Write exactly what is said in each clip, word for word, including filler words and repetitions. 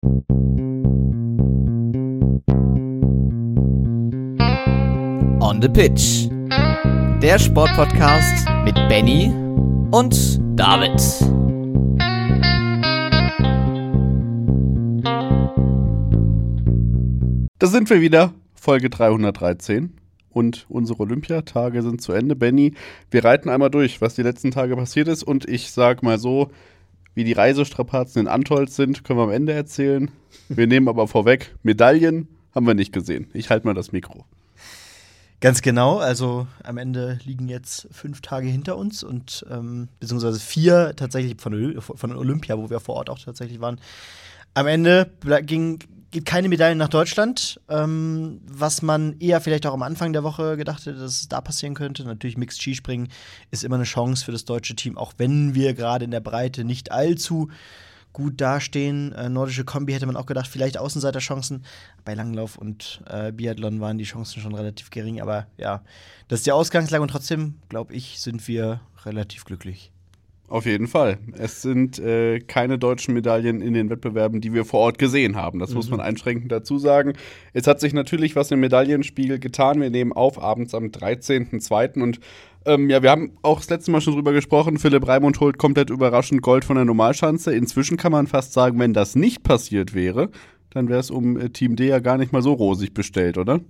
On the Pitch. Der Sportpodcast mit Benny und David. Da sind wir wieder, Folge dreihundertdreizehn. Und unsere Olympiatage sind zu Ende. Benny, wir reiten einmal durch, was die letzten Tage passiert ist. Und ich sag mal so, wie die Reisestrapazen in Antholz sind, können wir am Ende erzählen. Wir nehmen aber vorweg, Medaillen haben wir nicht gesehen. Ich halte mal das Mikro. Ganz genau, also am Ende liegen jetzt fünf Tage hinter uns und ähm, beziehungsweise vier tatsächlich von, von Olympia, wo wir vor Ort auch tatsächlich waren. Am Ende ging, geht keine Medaille nach Deutschland, ähm, was man eher vielleicht auch am Anfang der Woche gedacht hätte, dass es da passieren könnte. Natürlich Mixed Skispringen ist immer eine Chance für das deutsche Team, auch wenn wir gerade in der Breite nicht allzu gut dastehen. Äh, nordische Kombi hätte man auch gedacht, vielleicht Außenseiterchancen. Bei Langlauf und äh, Biathlon waren die Chancen schon relativ gering. Aber ja, das ist die Ausgangslage und trotzdem, glaube ich, sind wir relativ glücklich. Auf jeden Fall. Es sind äh, keine deutschen Medaillen in den Wettbewerben, die wir vor Ort gesehen haben. Das mhm. muss man einschränkend dazu sagen. Es hat sich natürlich was im Medaillenspiegel getan. Wir nehmen auf abends am dreizehnten zweiten und Ähm, ja, wir haben auch das letzte Mal schon drüber gesprochen. Philipp Raimund holt komplett überraschend Gold von der Normalschanze. Inzwischen kann man fast sagen, wenn das nicht passiert wäre, dann wäre es um äh, Team D ja gar nicht mal so rosig bestellt, oder?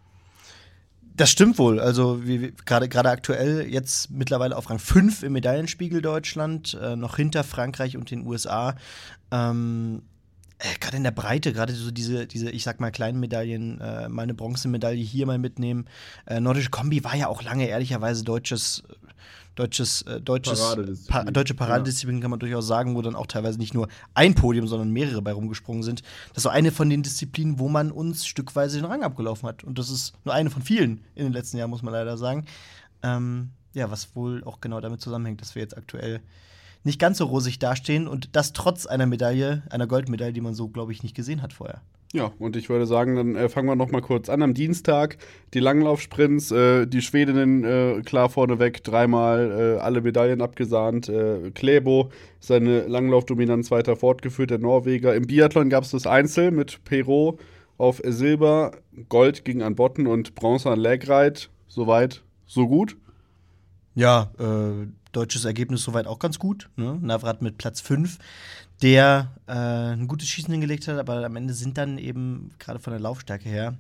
Das stimmt wohl. Also gerade gerade aktuell jetzt mittlerweile auf Rang fünf im Medaillenspiegel Deutschland, äh, noch hinter Frankreich und den U S A. Ähm Äh, gerade in der Breite, gerade so diese, diese, ich sag mal, kleinen Medaillen, äh, mal eine Bronzemedaille hier mal mitnehmen. Äh, Nordische Kombi war ja auch lange ehrlicherweise deutsches, deutsches, äh, deutsches Paradedisziplin. Pa- deutsche Paradedisziplin, ja. Kann man durchaus sagen, wo dann auch teilweise nicht nur ein Podium, sondern mehrere bei rumgesprungen sind. Das war eine von den Disziplinen, wo man uns stückweise den Rang abgelaufen hat. Und das ist nur eine von vielen in den letzten Jahren, muss man leider sagen. Ähm, ja, was wohl auch genau damit zusammenhängt, dass wir jetzt aktuell nicht ganz so rosig dastehen und das trotz einer Medaille, einer Goldmedaille, die man so, glaube ich, nicht gesehen hat vorher. Ja, und ich würde sagen, dann äh, fangen wir noch mal kurz an. Am Dienstag die Langlaufsprints, äh, die Schwedinnen äh, klar vorneweg, dreimal äh, alle Medaillen abgesahnt. Äh, Klæbo seine Langlaufdominanz weiter fortgeführt, der Norweger. Im Biathlon gab es das Einzel mit Perrault auf Silber, Gold ging an Botten und Bronze an Lägreit. Soweit, so gut. Ja, äh, deutsches Ergebnis soweit auch ganz gut. Ne? Navrat mit Platz fünf, der äh, ein gutes Schießen hingelegt hat, aber am Ende sind dann eben, gerade von der Laufstärke her,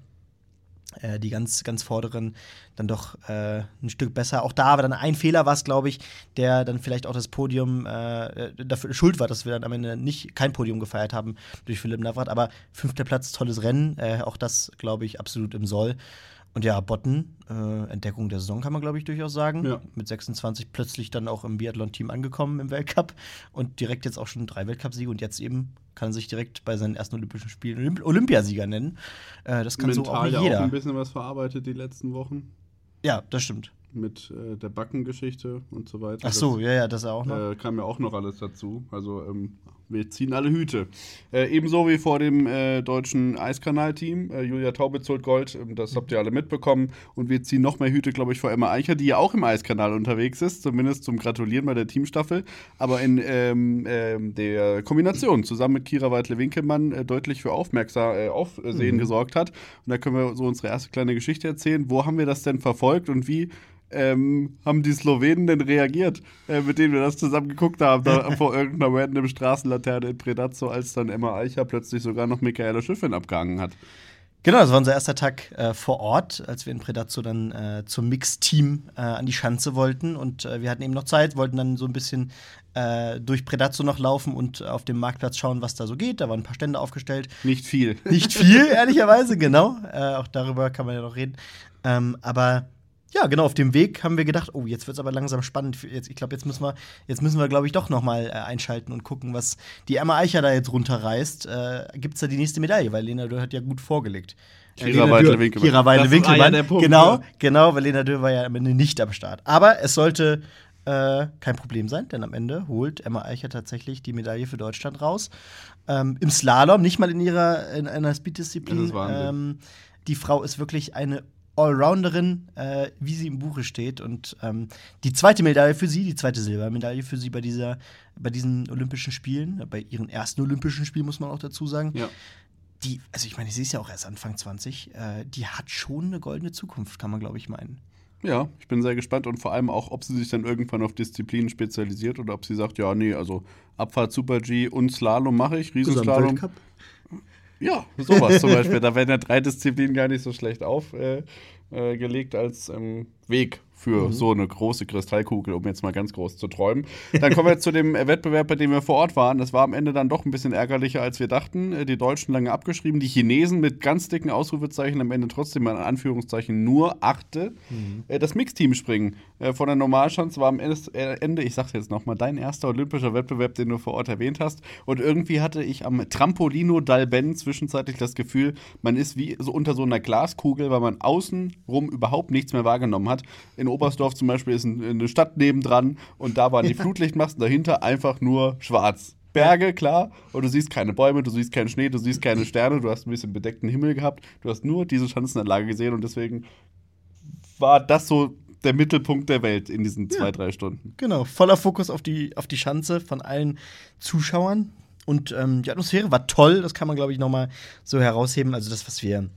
äh, die ganz, ganz Vorderen dann doch äh, ein Stück besser. Auch da aber dann ein Fehler war es, glaube ich, der dann vielleicht auch das Podium äh, dafür schuld war, dass wir dann am Ende nicht kein Podium gefeiert haben durch Philipp Navrat. Aber fünfter Platz, tolles Rennen, äh, auch das, glaube ich, absolut im Soll. Und ja, Botten, äh, Entdeckung der Saison kann man, glaube ich, durchaus sagen. Ja. Mit sechsundzwanzig plötzlich dann auch im Biathlon-Team angekommen im Weltcup und direkt jetzt auch schon drei Weltcupsiege und jetzt eben kann er sich direkt bei seinen ersten Olympischen Spielen Olymp- Olympiasieger nennen. Äh, das kann Mental so auch nicht ja jeder. auch ein bisschen was verarbeitet die letzten Wochen. Ja, das stimmt. Mit äh, der Backengeschichte und so weiter. Ach so, das, ja, ja, das auch noch. Äh, kam ja auch noch alles dazu. Also ähm, wir ziehen alle Hüte. Äh, ebenso wie vor dem äh, deutschen Eiskanal-Team. Äh, Julia Taubitz holt Gold, äh, das habt ihr alle mitbekommen. Und wir ziehen noch mehr Hüte, glaube ich, vor Emma Eicher, die ja auch im Eiskanal unterwegs ist. Zumindest zum Gratulieren bei der Teamstaffel. Aber in ähm, ähm, der Kombination zusammen mit Kira Weidle-Winkelmann äh, deutlich für Aufmerksam äh, Aufsehen mhm. gesorgt hat. Und da können wir so unsere erste kleine Geschichte erzählen. Wo haben wir das denn verfolgt und wie Ähm, haben die Slowenen denn reagiert, äh, mit denen wir das zusammen geguckt haben, da vor irgendeiner random Straßenlaterne in Predazzo, als dann Emma Eicher plötzlich sogar noch Michaela Schiffrin abgehangen hat. Genau, das war unser erster Tag äh, vor Ort, als wir in Predazzo dann äh, zum Mixteam äh, an die Schanze wollten. Und äh, wir hatten eben noch Zeit, wollten dann so ein bisschen äh, durch Predazzo noch laufen und auf dem Marktplatz schauen, was da so geht. Da waren ein paar Stände aufgestellt. Nicht viel. Nicht viel, ehrlicherweise, genau. Äh, auch darüber kann man ja noch reden. Ähm, aber ja, genau, auf dem Weg haben wir gedacht, oh, jetzt wird's aber langsam spannend. Jetzt, ich glaube, jetzt müssen wir, jetzt müssen wir, glaube ich, doch noch mal äh, einschalten und gucken, was die Emma Eicher da jetzt runterreißt. Äh, gibt's da die nächste Medaille? Weil Lena Dürr hat ja gut vorgelegt. Kira Weidle-Winkelmann. Kira Weidle-Winkelmann, ja genau, genau, weil Lena Dürr war ja am Ende nicht am Start. Aber es sollte äh, kein Problem sein, denn am Ende holt Emma Eicher tatsächlich die Medaille für Deutschland raus. Ähm, Im Slalom, nicht mal in ihrer in einer Speed-Disziplin. Das ist Wahnsinn. Ähm, die Frau ist wirklich eine Allrounderin, äh, wie sie im Buche steht. Und ähm, die zweite Medaille für sie, die zweite Silbermedaille für sie bei, dieser, bei diesen Olympischen Spielen, bei ihren ersten Olympischen Spielen, muss man auch dazu sagen. Ja. Die, also ich meine, sie ist ja auch erst Anfang zwanzig, äh, die hat schon eine goldene Zukunft, kann man, glaube ich, meinen. Ja, ich bin sehr gespannt und vor allem auch, ob sie sich dann irgendwann auf Disziplinen spezialisiert oder ob sie sagt, ja, nee, also Abfahrt, Super-G und Slalom mache ich, Riesenslalom. Gesamtweltcup? Ja, sowas zum Beispiel. Da werden ja drei Disziplinen gar nicht so schlecht aufgelegt äh, äh, als ähm, Weg für mhm. so eine große Kristallkugel, um jetzt mal ganz groß zu träumen. Dann kommen wir jetzt zu dem Wettbewerb, bei dem wir vor Ort waren. Das war am Ende dann doch ein bisschen ärgerlicher, als wir dachten. Die Deutschen lange abgeschrieben, die Chinesen mit ganz dicken Ausrufezeichen, am Ende trotzdem in Anführungszeichen nur Achte. Mhm. Das Mixteam-Springen von der Normalschanze war am Ende, ich sag's jetzt nochmal, dein erster olympischer Wettbewerb, den du vor Ort erwähnt hast. Und irgendwie hatte ich am Trampolino d'Alben zwischenzeitlich das Gefühl, man ist wie so unter so einer Glaskugel, weil man außenrum überhaupt nichts mehr wahrgenommen hat. In Oberstdorf zum Beispiel ist eine Stadt nebendran und da waren die Flutlichtmasten, dahinter einfach nur schwarz. Berge, klar, und du siehst keine Bäume, du siehst keinen Schnee, du siehst keine Sterne, du hast ein bisschen bedeckten Himmel gehabt, du hast nur diese Schanzenanlage gesehen und deswegen war das so der Mittelpunkt der Welt in diesen zwei, ja. drei Stunden. Genau, voller Fokus auf die, auf die Schanze von allen Zuschauern und ähm, die Atmosphäre war toll, das kann man, glaube ich, nochmal so herausheben, also das, was wir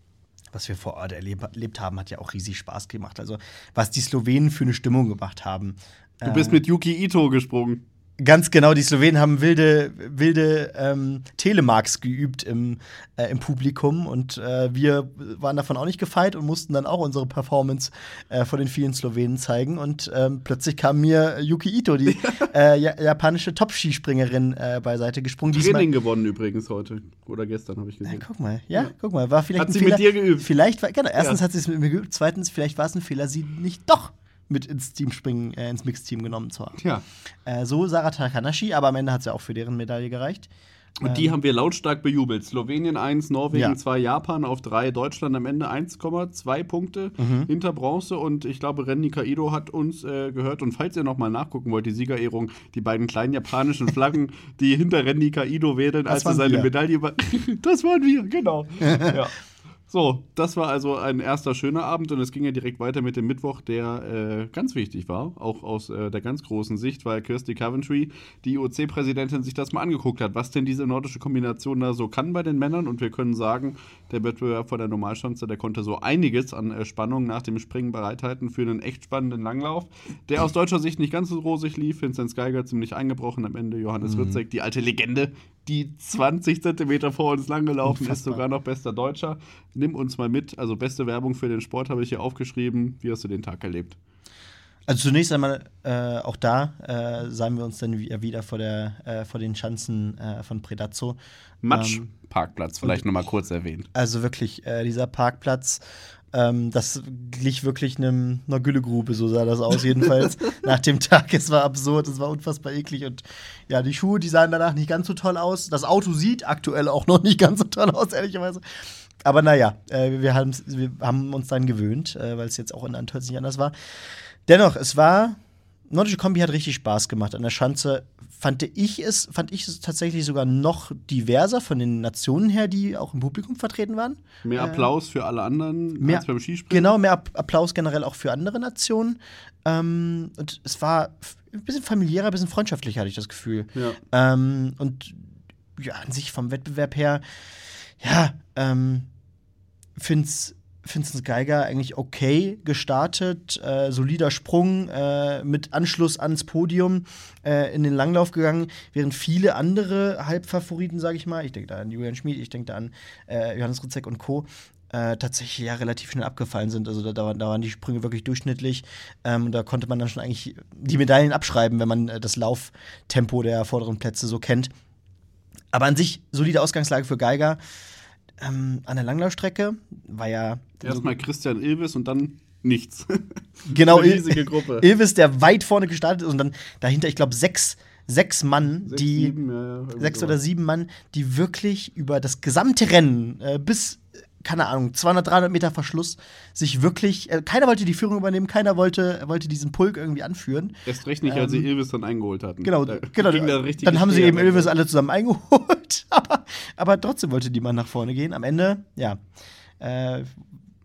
was wir vor Ort erleb- erlebt haben, hat ja auch riesig Spaß gemacht. Also, was die Slowenen für eine Stimmung gemacht haben. Du bist ähm, mit Yuki Ito gesprungen. Ganz genau, die Slowenen haben wilde, wilde ähm, Telemarks geübt im, äh, im Publikum und äh, wir waren davon auch nicht gefeit und mussten dann auch unsere Performance äh, vor den vielen Slowenen zeigen und ähm, plötzlich kam mir Yuki Ito, die äh, japanische Top-Skispringerin, äh, beiseite gesprungen. Training gewonnen übrigens heute oder gestern, habe ich gesehen. Ja, guck mal, ja, ja, guck mal, war vielleicht hat ein sie Fehler. Mit dir geübt? Vielleicht, war, genau, erstens ja. hat sie es mit mir geübt, zweitens, vielleicht war es ein Fehler, sie nicht doch mit ins Team springen, äh, ins Mixteam genommen zu haben. Ja. Äh, so Sarah Takanashi, aber am Ende hat es ja auch für deren Medaille gereicht. Und ähm, die haben wir lautstark bejubelt. Slowenien eins, Norwegen zwei, ja. Japan auf drei, Deutschland am Ende eins Komma zwei Punkte mhm. hinter Bronze. Und ich glaube, Ren Nikaido hat uns äh, gehört. Und falls ihr noch mal nachgucken wollt, die Siegerehrung, die beiden kleinen japanischen Flaggen, die hinter Ren Nikaido wedeln, als er seine wir. Medaille war. Das waren wir, genau. Ja. So, das war also ein erster schöner Abend und es ging ja direkt weiter mit dem Mittwoch, der äh, ganz wichtig war, auch aus äh, der ganz großen Sicht, weil Kirsty Coventry, die I O C-Präsidentin, sich das mal angeguckt hat, was denn diese nordische Kombination da so kann bei den Männern und wir können sagen, der Wettbewerb vor der Normalschanze, der konnte so einiges an äh, Spannung nach dem Springen bereithalten für einen echt spannenden Langlauf, der aus deutscher Sicht nicht ganz so rosig lief, Vinzenz Geiger ziemlich eingebrochen, am Ende Johannes mhm. Rützek, die alte Legende, die zwanzig Zentimeter vor uns langgelaufen ist, sogar noch bester Deutscher. Nimm uns mal mit. Also beste Werbung für den Sport habe ich hier aufgeschrieben. Wie hast du den Tag erlebt? Also zunächst einmal äh, auch da äh, sahen wir uns dann wieder vor, der, äh, vor den Schanzen äh, von Predazzo. Matsch-Parkplatz, ähm, vielleicht nochmal kurz erwähnt. Also wirklich, äh, dieser Parkplatz, ähm, das glich wirklich einem, einer Güllegrube, so sah das aus jedenfalls. Nach dem Tag, es war absurd, es war unfassbar eklig und ja, die Schuhe, die sahen danach nicht ganz so toll aus. Das Auto sieht aktuell auch noch nicht ganz so toll aus, ehrlicherweise. Aber naja, äh, wir, wir haben uns dann gewöhnt, äh, weil es jetzt auch in Antolz nicht anders war. Dennoch, es war, Nordische Kombi hat richtig Spaß gemacht. An der Schanze fand ich es, fand ich es tatsächlich sogar noch diverser von den Nationen her, die auch im Publikum vertreten waren. Mehr Applaus äh, für alle anderen mehr, als beim Skispringen? Genau, mehr Applaus generell auch für andere Nationen. Ähm, und es war ein bisschen familiärer, ein bisschen freundschaftlicher, hatte ich das Gefühl. Ja. Ähm, und ja, an sich vom Wettbewerb her, ja, ähm, find's Vinzenz Geiger eigentlich okay gestartet, äh, solider Sprung, äh, mit Anschluss ans Podium äh, in den Langlauf gegangen, während viele andere Halbfavoriten, sage ich mal, ich denke da an Julian Schmid, ich denke da an äh, Johannes Rützek und Co., äh, tatsächlich ja relativ schnell abgefallen sind. Also da, da, waren, da waren die Sprünge wirklich durchschnittlich. Ähm, da konnte man dann schon eigentlich die Medaillen abschreiben, wenn man äh, das Lauftempo der vorderen Plätze so kennt. Aber an sich solide Ausgangslage für Geiger. Ähm, an der Langlaufstrecke war ja erstmal Christian Ilves und dann nichts. Genau, eine riesige Gruppe. Ilves, der weit vorne gestartet ist und dann dahinter, ich glaube, sechs, sechs Mann, sechs, die sieben, ja, ja, sechs oder sieben Mann, die wirklich über das gesamte Rennen äh, bis, keine Ahnung, zweihundert, dreihundert Meter Verschluss sich wirklich, äh, keiner wollte die Führung übernehmen, keiner wollte, wollte diesen Pulk irgendwie anführen. Erst recht nicht, ähm, als sie Ilves dann eingeholt hatten. Genau, da genau. Dann haben sie eben Ilves Ilves alle zusammen eingeholt, aber, aber trotzdem wollte die Mann nach vorne gehen. Am Ende, ja, äh,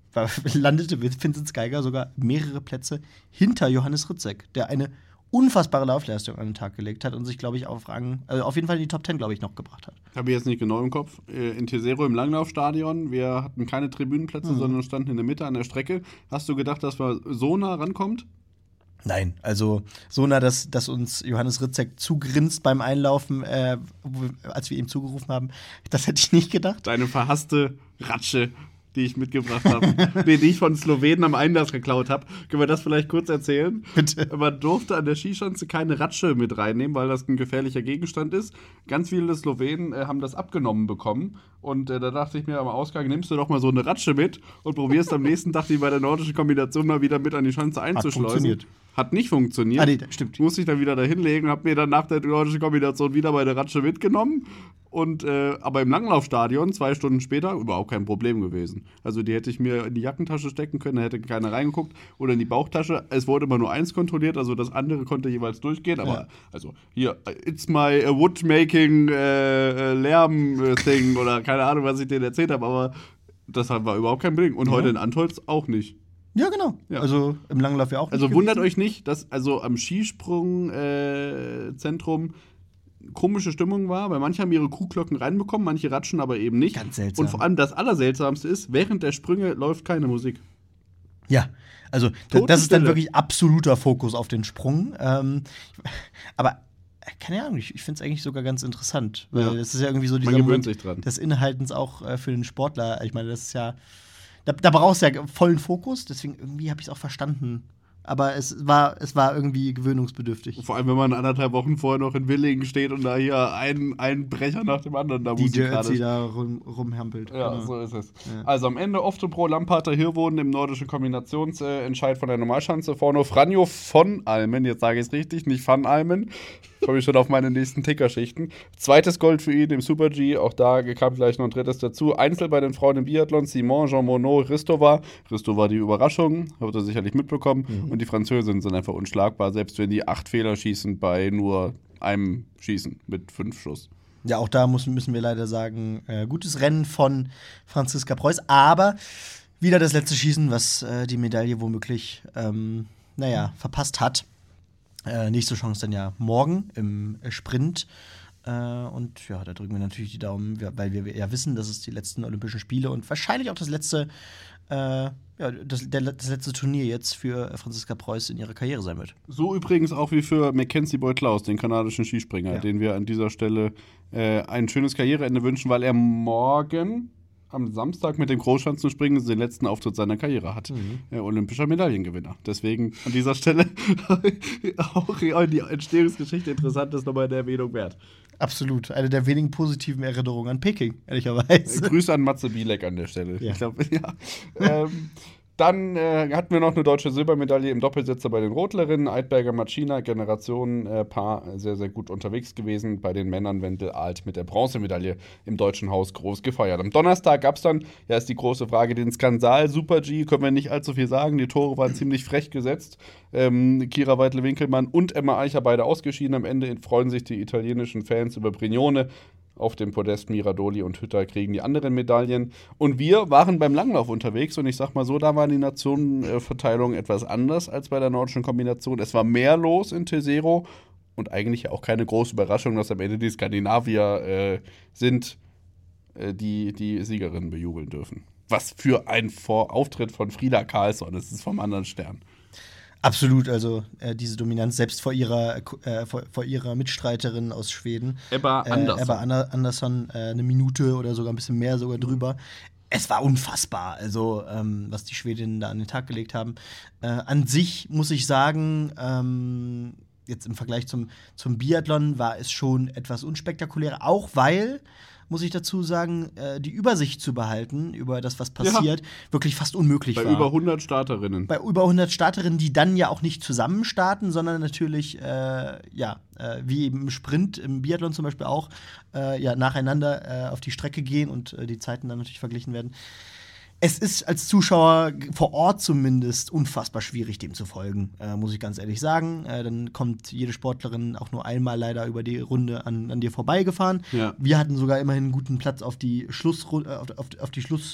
war, landete Vincent Geiger sogar mehrere Plätze hinter Johannes Rydzek, der eine unfassbare Laufleistung an den Tag gelegt hat und sich, glaube ich, auf Rang, also auf jeden Fall in die Top Ten, glaube ich, noch gebracht hat. Habe ich jetzt nicht genau im Kopf. In Tesero im Langlaufstadion, wir hatten keine Tribünenplätze, mhm. sondern standen in der Mitte an der Strecke. Hast du gedacht, dass man so nah rankommt? Nein, also so nah, dass, dass uns Johannes Rydzek zugrinst beim Einlaufen, äh, als wir ihm zugerufen haben, das hätte ich nicht gedacht. Deine verhasste Ratsche, die ich mitgebracht habe, die ich von Slowenen am Einlass geklaut habe. Können wir das vielleicht kurz erzählen? Bitte. Man durfte an der Skischanze keine Ratsche mit reinnehmen, weil das ein gefährlicher Gegenstand ist. Ganz viele Slowenen äh, haben das abgenommen bekommen. Und äh, da dachte ich mir am Ausgang, nimmst du doch mal so eine Ratsche mit und probierst am nächsten Tag die bei der nordischen Kombination mal wieder mit an die Schanze einzuschleusen. Hat funktioniert. Hat nicht funktioniert. Ah, nee, stimmt. Musste ich dann wieder da hinlegen, hab mir dann nach der nordischen Kombination wieder bei der Ratsche mitgenommen. Und, äh, aber im Langlaufstadion, zwei Stunden später, überhaupt kein Problem gewesen. Also die hätte ich mir in die Jackentasche stecken können, da hätte keiner reingeguckt. Oder in die Bauchtasche. Es wurde immer nur eins kontrolliert, also das andere konnte jeweils durchgehen. Aber, ja. also hier, it's my uh, wood-making uh, Lärm-Thing oder keine Ahnung, was ich denen erzählt habe. Aber das war überhaupt kein Problem. Und ja. heute in Antholz auch nicht. Ja, genau. Ja. Also im Langlauf ja auch nicht. Also wundert gewesen. Euch nicht, dass also am Skisprungzentrum äh, komische Stimmung war, weil manche haben ihre Kuhglocken reinbekommen, manche Ratschen aber eben nicht. Ganz seltsam. Und vor allem das Allerseltsamste ist, während der Sprünge läuft keine Musik. Ja, also d- das ist dann wirklich absoluter Fokus auf den Sprung. Ähm, aber keine Ahnung, ich, ich finde es eigentlich sogar ganz interessant, weil es ja. ist ja irgendwie so dieser Moment des Inhaltens auch äh, für den Sportler. Ich meine, das ist ja Da, da brauchst du ja vollen Fokus, deswegen irgendwie habe ich es auch verstanden. Aber es war, es war irgendwie gewöhnungsbedürftig. Vor allem, wenn man anderthalb Wochen vorher noch in Willingen steht und da hier ein, ein Brecher nach dem anderen da Musik gerade die da rum, rumhampelt. Ja, genau. So ist es. Ja. Also am Ende Oftebro, Lamparter, Hirwoden im nordischen Kombinationsentscheid äh, von der Normalschanze. Vorne Franjo von Almen, jetzt sage ich es richtig, nicht van Almen. Komme ich schon auf meine nächsten Tickerschichten. Zweites Gold für ihn im Super-G, auch da kam gleich noch ein drittes dazu. Einzel bei den Frauen im Biathlon, Simon, Jean Monod, Ristova. Ristova die Überraschung, habt ihr sicherlich mitbekommen. Mhm. Und die Französinnen sind einfach unschlagbar, selbst wenn die acht Fehler schießen bei nur einem Schießen mit fünf Schuss. Ja, auch da müssen, müssen wir leider sagen, äh, gutes Rennen von Franziska Preuß, aber wieder das letzte Schießen, was äh, die Medaille womöglich, ähm, naja, verpasst hat. Äh, nächste Chance dann ja morgen im Sprint. Äh, und ja, da drücken wir natürlich die Daumen, weil wir ja wissen, dass es die letzten Olympischen Spiele und wahrscheinlich auch das letzte, äh, ja, das, der, das letzte Turnier jetzt für Franziska Preuß in ihrer Karriere sein wird. So übrigens auch wie für Mackenzie Boyd-Klaus, den kanadischen Skispringer, ja. den wir an dieser Stelle äh, ein schönes Karriereende wünschen, weil er morgen am Samstag mit dem Großschanzenspringen den letzten Auftritt seiner Karriere hat. Mhm. Äh, olympischer Medaillengewinner. Deswegen an dieser Stelle auch die Entstehungsgeschichte interessant ist, nochmal eine Erwähnung wert. Absolut. Eine der wenigen positiven Erinnerungen an Peking, ehrlicherweise. Äh, Grüße an Matze Bielek an der Stelle. Ja. Ich glaube, ja. ähm, Dann äh, hatten wir noch eine deutsche Silbermedaille im Doppelsitzer bei den Rotlerinnen. Eidberger Machina, Generationenpaar, äh, sehr, sehr gut unterwegs gewesen. Bei den Männern Wendel Alt mit der Bronzemedaille im Deutschen Haus groß gefeiert. Am Donnerstag gab es dann, ja, ist die große Frage, den Skandal. Super-G, können wir nicht allzu viel sagen. Die Tore waren ziemlich frech gesetzt. Ähm, Kira Weidle-Winkelmann und Emma Eicher beide ausgeschieden. Am Ende freuen sich die italienischen Fans über Brignone. Auf dem Podest Miradoli und Hütter kriegen die anderen Medaillen. Und wir waren beim Langlauf unterwegs. Und ich sag mal so, da war die Nationenverteilung etwas anders als bei der nordischen Kombination. Es war mehr los in Tesero. Und eigentlich auch keine große Überraschung, dass am Ende die Skandinavier äh, sind, äh, die die Siegerinnen bejubeln dürfen. Was für ein Vor- Auftritt von Frida Karlsson. Das ist vom anderen Stern. Absolut, also äh, diese Dominanz selbst vor ihrer, äh, vor, vor ihrer Mitstreiterin aus Schweden. Ebba Andersson. Äh, Ebba Ander- Andersson, äh, eine Minute oder sogar ein bisschen mehr sogar drüber. Es war unfassbar, also ähm, was die Schwedinnen da an den Tag gelegt haben. Äh, an sich muss ich sagen, ähm, jetzt im Vergleich zum, zum Biathlon war es schon etwas unspektakulärer, auch weil, muss ich dazu sagen, äh, die Übersicht zu behalten über das, was passiert, ja. wirklich fast unmöglich Bei war. Bei über hundert Starterinnen. Bei über hundert Starterinnen, die dann ja auch nicht zusammen starten, sondern natürlich, äh, ja, äh, wie im Sprint, im Biathlon zum Beispiel auch, äh, ja, nacheinander äh, auf die Strecke gehen und äh, die Zeiten dann natürlich verglichen werden. Es ist als Zuschauer vor Ort zumindest unfassbar schwierig, dem zu folgen, äh, muss ich ganz ehrlich sagen. Äh, dann kommt jede Sportlerin auch nur einmal leider über die Runde an, an dir vorbeigefahren. Ja. Wir hatten sogar immerhin einen guten Platz auf die Schlussrunde, auf, auf, auf die Schluss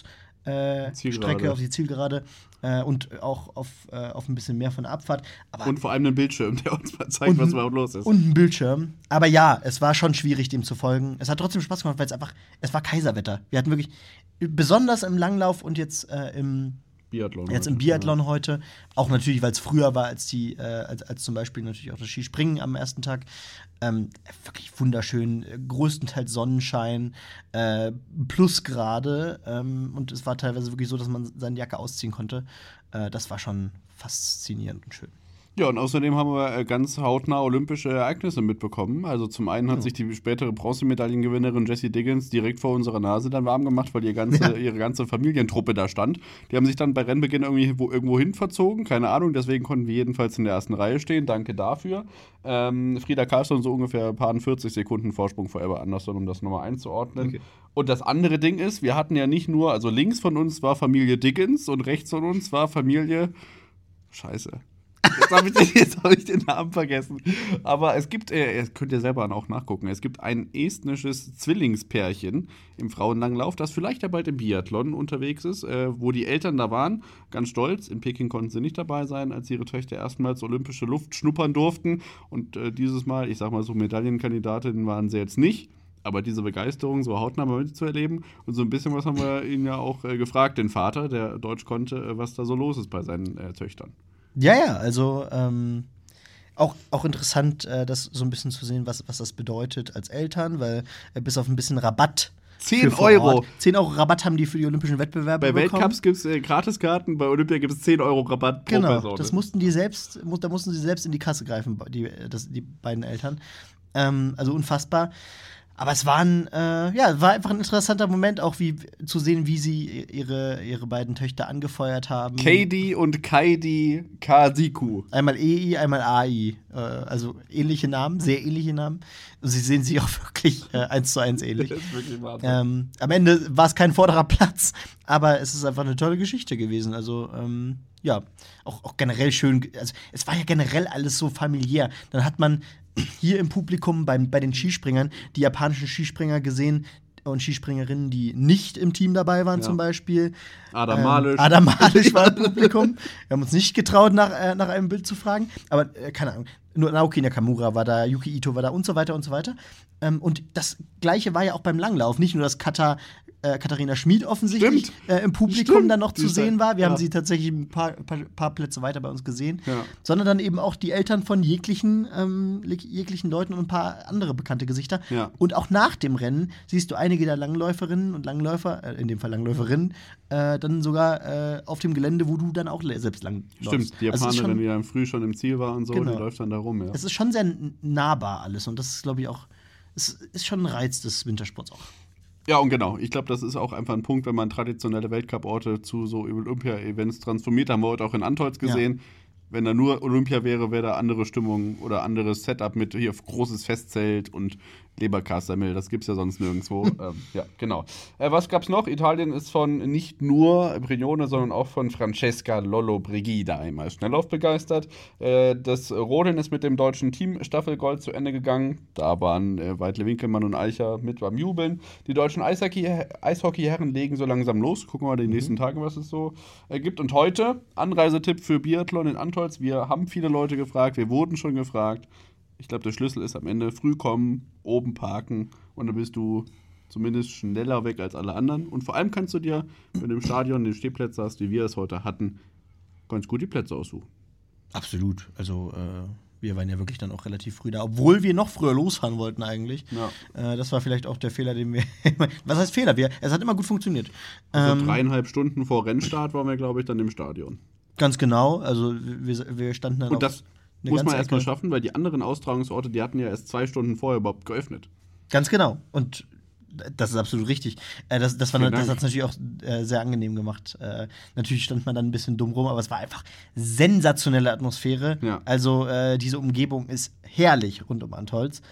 äh, Zielgerade. Strecke, auf die Zielgerade äh, und auch auf, äh, auf ein bisschen mehr von der Abfahrt. Aber und vor allem einen Bildschirm, der uns mal zeigt, was überhaupt los ist. Und ein Bildschirm. Aber ja, es war schon schwierig, dem zu folgen. Es hat trotzdem Spaß gemacht, weil es einfach, es war Kaiserwetter. Wir hatten wirklich, besonders im Langlauf und jetzt äh, im Biathlon Jetzt heute, im Biathlon ja. heute. Auch natürlich, weil es früher war als die, äh, als, als zum Beispiel natürlich auch das Skispringen am ersten Tag. Ähm, wirklich wunderschön, äh, größtenteils Sonnenschein, äh, Plusgrade. Ähm, und es war teilweise wirklich so, dass man seine Jacke ausziehen konnte. Äh, das war schon faszinierend und schön. Ja, und außerdem haben wir ganz hautnah olympische Ereignisse mitbekommen. Also zum einen hat ja. sich die spätere Bronzemedaillengewinnerin Jessie Diggins direkt vor unserer Nase dann warm gemacht, weil ihr ganze, ja. ihre ganze Familientruppe da stand. Die haben sich dann bei Rennbeginn irgendwie wo, irgendwo hin verzogen, keine Ahnung, deswegen konnten wir jedenfalls in der ersten Reihe stehen. Danke dafür. Ähm, Frida Karlsson so ungefähr ein paar vierzig Sekunden Vorsprung vor Ebba Andersson, um das nochmal einzuordnen. Okay. Und das andere Ding ist, wir hatten ja nicht nur, also links von uns war Familie Diggins und rechts von uns war Familie Scheiße. Jetzt habe ich, hab ich den Namen vergessen. Aber es gibt, äh, ihr könnt ihr selber auch nachgucken, es gibt ein estnisches Zwillingspärchen im Frauenlanglauf, das vielleicht ja bald im Biathlon unterwegs ist, äh, wo die Eltern da waren, ganz stolz. In Peking konnten sie nicht dabei sein, als ihre Töchter erstmals olympische Luft schnuppern durften. Und äh, dieses Mal, ich sag mal so, Medaillenkandidatinnen waren sie jetzt nicht. Aber diese Begeisterung, so hautnah mal mitzuerleben. Und so ein bisschen was haben wir ihn ja auch äh, gefragt, den Vater, der Deutsch konnte, äh, was da so los ist bei seinen äh, Töchtern. Ja, ja, also ähm, auch, auch interessant, äh, das so ein bisschen zu sehen, was, was das bedeutet als Eltern, weil äh, bis auf ein bisschen Rabatt. zehn Euro. zehn Euro Rabatt haben die für die olympischen Wettbewerbe bei bekommen. Bei Weltcups gibt es äh, Gratiskarten, bei Olympia gibt es zehn Euro Rabatt pro genau, Person. Genau, das mussten die selbst, da mussten sie selbst in die Kasse greifen, die, das, die beiden Eltern. Ähm, also unfassbar. Aber es war ein, äh, ja, war einfach ein interessanter Moment, auch wie zu sehen, wie sie ihre, ihre beiden Töchter angefeuert haben. Katie und Kaidi Kasiku. Einmal E I, einmal A I. Äh, also ähnliche Namen, sehr ähnliche Namen. Und sie sehen sich auch wirklich äh, eins zu eins ähnlich. Das ist wirklich Wahnsinn. Ähm, am Ende war es kein vorderer Platz, aber es ist einfach eine tolle Geschichte gewesen. Also, ähm, ja, auch, auch generell schön. Also, es war ja generell alles so familiär. Dann hat man hier im Publikum beim, bei den Skispringern die japanischen Skispringer gesehen und Skispringerinnen, die nicht im Team dabei waren, ja. zum Beispiel. Adam Malisch. Ähm, Adam Malisch war im Publikum. Wir haben uns nicht getraut, nach, äh, nach einem Bild zu fragen. Aber, äh, keine Ahnung, nur Naoki Nakamura war da, Yuki Ito war da und so weiter und so weiter. Ähm, und das Gleiche war ja auch beim Langlauf. Nicht nur, dass Kata, äh, Katharina Schmid offensichtlich äh, im Publikum Stimmt. dann noch zu sehen war. Wir ja. haben sie tatsächlich ein paar, paar, paar Plätze weiter bei uns gesehen. Ja. Sondern dann eben auch die Eltern von jeglichen, ähm, jeglichen Leuten und ein paar andere bekannte Gesichter. Ja. Und auch nach dem Rennen siehst du einige der Langläuferinnen und Langläufer, äh, in dem Fall Langläuferinnen, äh, dann sogar äh, auf dem Gelände, wo du dann auch selbst lang läufst. Stimmt, die Japanerin, also schon, die dann früh schon im Ziel war und so, genau. die läuft dann da rum. Ja. Es ist schon sehr nahbar alles und das ist, glaube ich, auch, es ist schon ein Reiz des Wintersports auch. Ja, und genau. Ich glaube, das ist auch einfach ein Punkt, wenn man traditionelle Weltcup-Orte zu so Olympia-Events transformiert. Haben wir heute auch in Antolz gesehen. Ja. Wenn da nur Olympia wäre, wäre da andere Stimmung oder anderes Setup mit hier großes Festzelt und Leberkassemmel. Das gibt's ja sonst nirgendwo. ähm, ja, genau. Äh, was gab's noch? Italien ist von nicht nur Brignone, sondern auch von Francesca Lollobrigida einmal Schnelllauf begeistert. Äh, das Rodeln ist mit dem deutschen Team Staffelgold zu Ende gegangen. Da waren äh, Weitle Winkelmann und Eicher mit beim Jubeln. Die deutschen Eishockey- Eishockeyherren legen so langsam los. Gucken wir mal die mhm. nächsten Tage, was es so äh, gibt. Und heute Anreisetipp für Biathlon in Antolz. Wir haben viele Leute gefragt, wir wurden schon gefragt. Ich glaube, der Schlüssel ist am Ende früh kommen, oben parken und dann bist du zumindest schneller weg als alle anderen. Und vor allem kannst du dir, wenn du im Stadion den Stehplätze hast, wie wir es heute hatten, ganz gut die Plätze aussuchen. Absolut. Also äh, wir waren ja wirklich dann auch relativ früh da, obwohl wir noch früher losfahren wollten eigentlich. Ja. Äh, das war vielleicht auch der Fehler, den wir was heißt Fehler? Wir, es hat immer gut funktioniert. Also ähm, dreieinhalb Stunden vor Rennstart waren wir, glaube ich, dann im Stadion. Ganz genau. Also wir, wir standen dann und das muss man erstmal Ecke. schaffen, weil die anderen Austragungsorte, die hatten ja erst zwei Stunden vorher überhaupt geöffnet. Ganz genau. Und das ist absolut richtig. Äh, das das, das hat es natürlich auch äh, sehr angenehm gemacht. Äh, natürlich stand man dann ein bisschen dumm rum, aber es war einfach sensationelle Atmosphäre. Ja. Also äh, diese Umgebung ist herrlich rund um Antolz.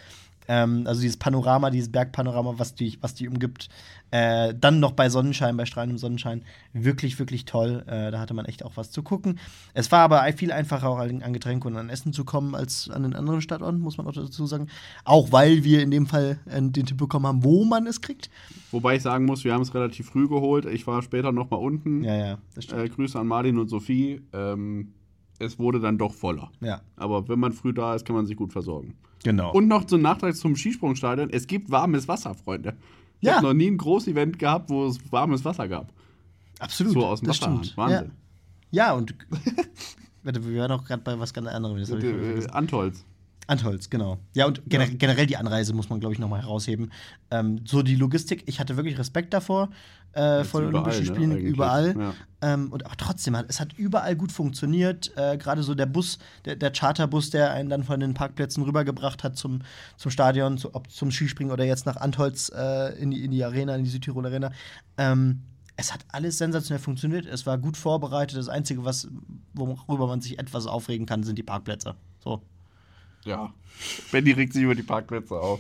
Ähm, also dieses Panorama, dieses Bergpanorama, was die, was die umgibt. Äh, dann noch bei Sonnenschein, bei strahlendem Sonnenschein. Wirklich, wirklich toll. Äh, da hatte man echt auch was zu gucken. Es war aber viel einfacher, auch an, an Getränke und an Essen zu kommen, als an den anderen Standorten, muss man auch dazu sagen. Auch weil wir in dem Fall äh, den Tipp bekommen haben, wo man es kriegt. Wobei ich sagen muss, wir haben es relativ früh geholt. Ich war später noch mal unten. Ja, ja, das stimmt. Äh, Grüße an Martin und Sophie. Ähm, es wurde dann doch voller. Ja. Aber wenn man früh da ist, kann man sich gut versorgen. Genau. Und noch zum Nachtrag zum Skisprungstadion. Es gibt warmes Wasser, Freunde. Ich Ja. habe noch nie ein Großevent gehabt, wo es warmes Wasser gab. Absolut. So aus dem das Wasserhahn. stimmt. Wahnsinn. Ja, ja und warte, wir waren auch gerade bei was ganz anderem. Das hab ich Äh, vergessen. Antolz. Antholz, genau. Ja, und gener Ja. generell die Anreise muss man, glaube ich, nochmal herausheben. Ähm, so die Logistik, ich hatte wirklich Respekt davor, äh, Jetzt vor den überall, Olympischen ne, Spielen, eigentlich. überall. Ja. Ähm, und aber trotzdem, hat, es hat überall gut funktioniert. Äh, Gerade so der Bus, der, der Charterbus, der einen dann von den Parkplätzen rübergebracht hat zum, zum Stadion, zu, ob zum Skispringen oder jetzt nach Antholz äh, in, die, in die Arena, in die Südtirol Arena. Ähm, es hat alles sensationell funktioniert. Es war gut vorbereitet. Das Einzige, was, worüber man sich etwas aufregen kann, sind die Parkplätze. So. Ja. Benny regt sich über die Parkplätze auf.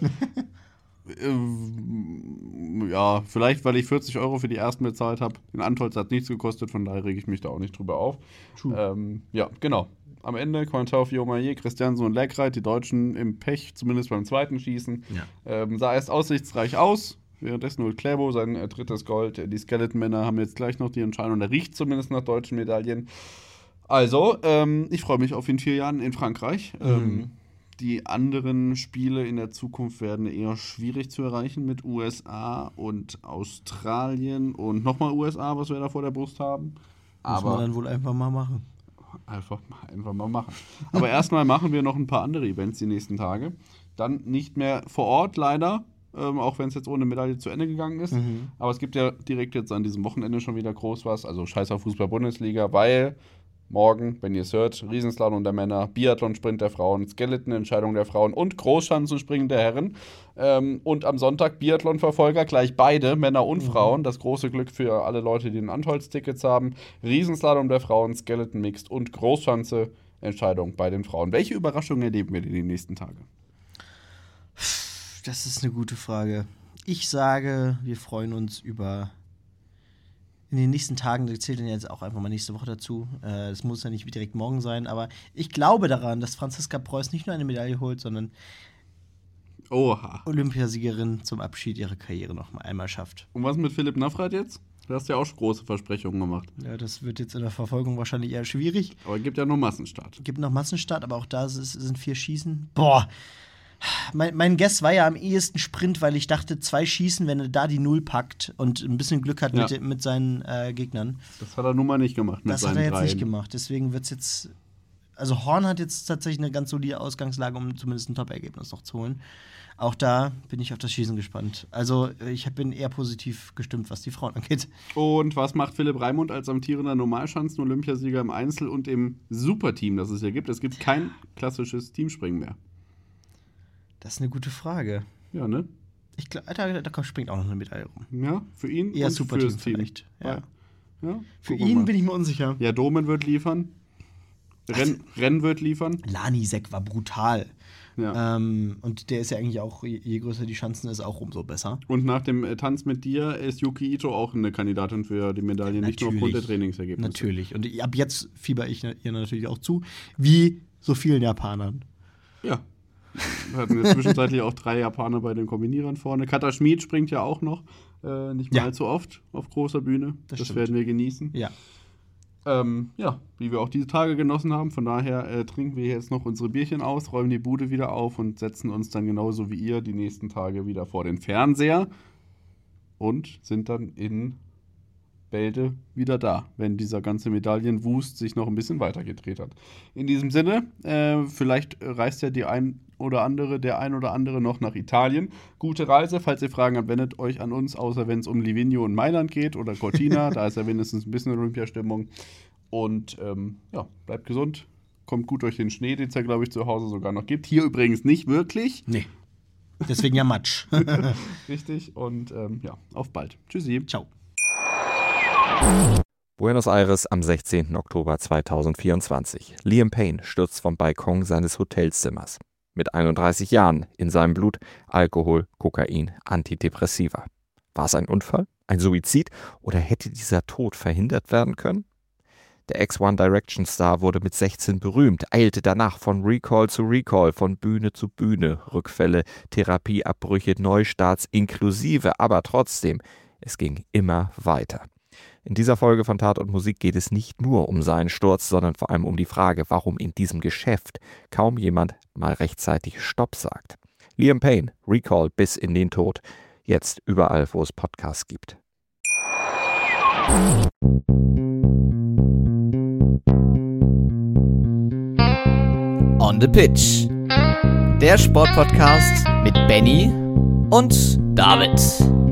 ähm, ja, vielleicht, weil ich vierzig Euro für die ersten bezahlt habe. In Antolz hat nichts gekostet, von daher rege ich mich da auch nicht drüber auf. Ähm, ja, genau. Am Ende Cointreau, Fiomayer, Christiansen und Leckreit, die Deutschen im Pech, zumindest beim zweiten Schießen. Ja. Ähm, sah erst aussichtsreich aus. Währenddessen holt Kläbo sein äh, drittes Gold. Die Skeleton-Männer haben jetzt gleich noch die Entscheidung. Da riecht zumindest nach deutschen Medaillen. Also, ähm, ich freue mich auf in vier Jahren in Frankreich. Mhm. Ähm, die anderen Spiele in der Zukunft werden eher schwierig zu erreichen mit U S A und Australien und nochmal U S A, was wir da vor der Brust haben. Muss Aber man dann wohl einfach mal machen. Einfach, einfach mal machen. Aber erstmal machen wir noch ein paar andere Events die nächsten Tage. Dann nicht mehr vor Ort, leider. Ähm, auch wenn es jetzt ohne Medaille zu Ende gegangen ist. Mhm. Aber es gibt ja direkt jetzt an diesem Wochenende schon wieder groß was. Also scheiß auf Fußball-Bundesliga, weil morgen, wenn ihr es hört, Riesenslalom der Männer, Biathlon-Sprint der Frauen, Skeleton-Entscheidung der Frauen und Großschanzenspringen der Herren. Ähm, und am Sonntag Biathlon-Verfolger, gleich beide, Männer und Mhm. Frauen. Das große Glück für alle Leute, die ein Antholz-Tickets haben. Riesenslalom der Frauen, Skeleton-Mixed und Großschanze-Entscheidung bei den Frauen. Welche Überraschungen erleben wir in den nächsten Tagen? Das ist eine gute Frage. Ich sage, wir freuen uns über in den nächsten Tagen, das zählt dann jetzt auch einfach mal nächste Woche dazu. Äh, das muss ja nicht direkt morgen sein, aber ich glaube daran, dass Franziska Preuß nicht nur eine Medaille holt, sondern Oha. Olympiasiegerin zum Abschied ihrer Karriere noch mal einmal schafft. Und was mit Philipp Navrat jetzt? Du hast ja auch große Versprechungen gemacht. Ja, das wird jetzt in der Verfolgung wahrscheinlich eher schwierig. Aber es gibt ja nur Massenstart. Gibt noch Massenstart, aber auch da ist, sind vier Schießen. Boah, mein, mein Guess war ja am ehesten Sprint, weil ich dachte, zwei Schießen, wenn er da die Null packt und ein bisschen Glück hat Ja. mit, mit seinen äh, Gegnern. Das hat er nun mal nicht gemacht mit Das hat seinen er jetzt dreien. nicht gemacht. Deswegen wird es jetzt. Also Horn hat jetzt tatsächlich eine ganz solide Ausgangslage, um zumindest ein Top-Ergebnis noch zu holen. Auch da bin ich auf das Schießen gespannt. Also ich bin eher positiv gestimmt, was die Frauen angeht. Und was macht Philipp Raimund als amtierender Normalschanzen-Olympiasieger im Einzel und im Superteam, das es hier gibt? Es gibt kein klassisches Teamspringen mehr. Das ist eine gute Frage. Ja, ne? Ich glaube, da, da springt auch noch eine Medaille rum. Ja, für ihn Eher und Superteam fürs Team. vielleicht. Ja. Ja, Für gucken wir ihn mal. bin ich mir unsicher. Ja, Domen wird liefern. Renn, Renn wird liefern. Lanisek war brutal. Ja. Ähm, und der ist ja eigentlich auch, je, je größer die Chancen ist, auch umso besser. Und nach dem äh, Tanz mit dir ist Yuki Ito auch eine Kandidatin für die Medaille, nicht nur aufgrund der Trainingsergebnisse. Natürlich. Und ab jetzt fieber ich ihr natürlich auch zu, wie so vielen Japanern. Ja. Wir hatten jetzt zwischenzeitlich auch drei Japaner bei den Kombinierern vorne. Kata Schmid springt ja auch noch. Äh, nicht Ja. mal allzu oft auf großer Bühne. Das Das, stimmt. werden wir genießen. Ja. Ähm, ja, wie wir auch diese Tage genossen haben. Von daher äh, trinken wir jetzt noch unsere Bierchen aus, räumen die Bude wieder auf und setzen uns dann genauso wie ihr die nächsten Tage wieder vor den Fernseher und sind dann in Bälde wieder da, wenn dieser ganze Medaillenwust sich noch ein bisschen weitergedreht hat. In diesem Sinne, äh, vielleicht reist ja die ein oder andere, der ein oder andere noch nach Italien. Gute Reise, falls ihr Fragen habt, wendet euch an uns, außer wenn es um Livigno und Mailand geht oder Cortina, da ist ja wenigstens ein bisschen Olympiastimmung. Und ähm, ja, bleibt gesund, kommt gut durch den Schnee, den es ja, glaube ich, zu Hause sogar noch gibt. Hier übrigens nicht wirklich. Nee. Deswegen ja Matsch. Richtig, und ähm, ja, auf bald. Tschüssi. Ciao. Buenos Aires am sechzehnten Oktober zweitausendvierundzwanzig. Liam Payne stürzt vom Balkon seines Hotelzimmers. mit einunddreißig Jahren, in seinem Blut Alkohol, Kokain, Antidepressiva. War es ein Unfall, ein Suizid oder hätte dieser Tod verhindert werden können? Der Ex-One Direction Star wurde mit sechzehn berühmt, eilte danach von Recall zu Recall, von Bühne zu Bühne, Rückfälle, Therapieabbrüche, Neustarts inklusive, aber trotzdem, es ging immer weiter. In dieser Folge von Tat und Musik geht es nicht nur um seinen Sturz, sondern vor allem um die Frage, warum in diesem Geschäft kaum jemand mal rechtzeitig Stopp sagt. Liam Payne, Recall bis in den Tod, jetzt überall, wo es Podcasts gibt. On the Pitch. Der Sportpodcast mit Benny und David.